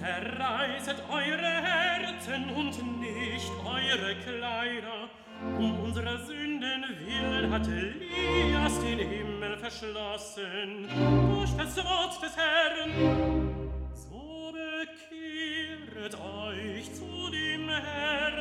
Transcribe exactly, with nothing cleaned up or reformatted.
Zerreißet eure Herzen und nicht eure Kleider. Um unserer Sünden willen hat Elias den Himmel verschlossen. Durch das Wort des Herrn. So bekehret euch zu dem Herrn.